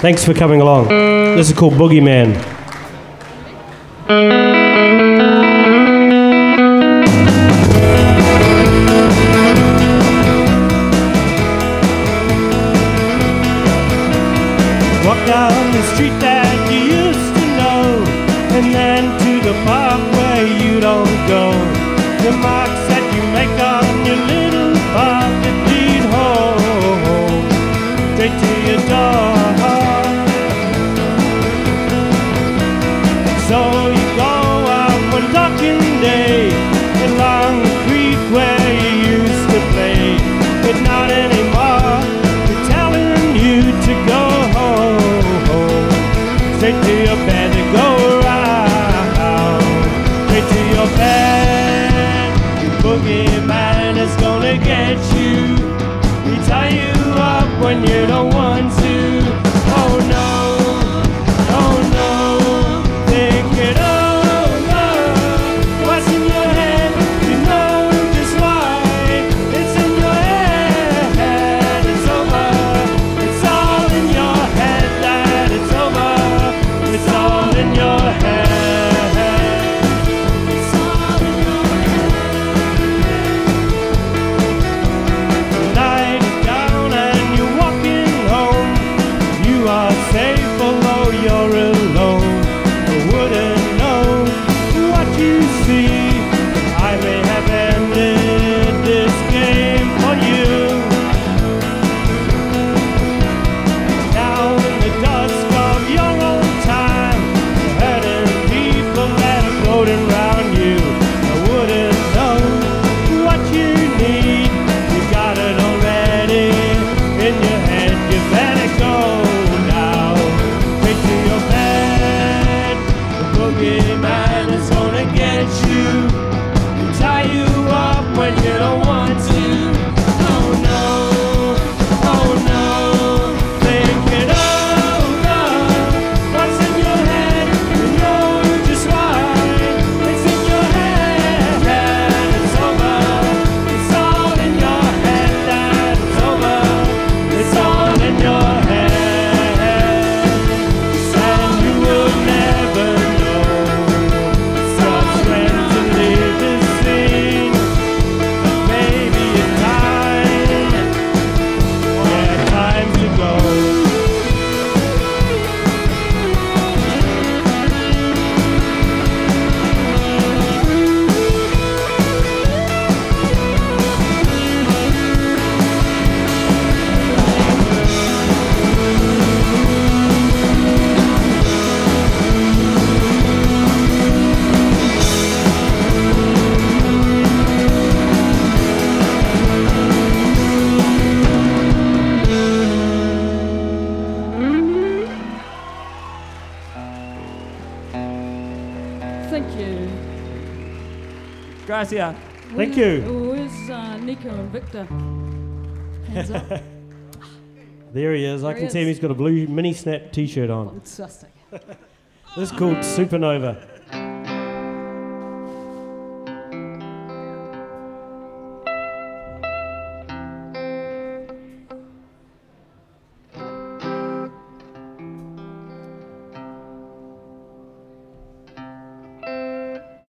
Thanks for coming along. This is called Boogeyman. Walk down the street that you used to know, and then to the park where you don't go. The marks that you make on your little path that lead home, straight to your door. So you go out one darkened day along the creek where you used to play, but not anymore. They're telling you to go home, straight to your bed to go around, straight to your bed. Your boogeyman is gonna get you. He tie you up when you don't want to. Oh no, oh no. Think it over. What's in your head? You know just why. It's in your head. It's over. It's all in your head that it's over. It's all in your head. It's all in your head. The night is down and you're walking home. You are safe although you're alone. Wouldn't know what you see. I may have ended this game for you. Now in the dusk of your own time, hurting people that are floating around you. I wouldn't know what you need. You got it already in your head. You better go now. Straight to your bed. Boogeyman is gonna get you. He tie you up when you don't want to. Oh no, oh no. Think it over. What's in your head? You know just why. It's in your head. It's over. It's all in your head that it's over. It's all in your head. And you will never know. Just when to leave this scene. Maybe it's time. Yeah, time to go. Thank you. Gracias. Thank you. Where's Nico and Victor? Hands up. There he is. I There can he see him. is. He's got a blue mini snap t-shirt on. Fantastic. This is called Supernova.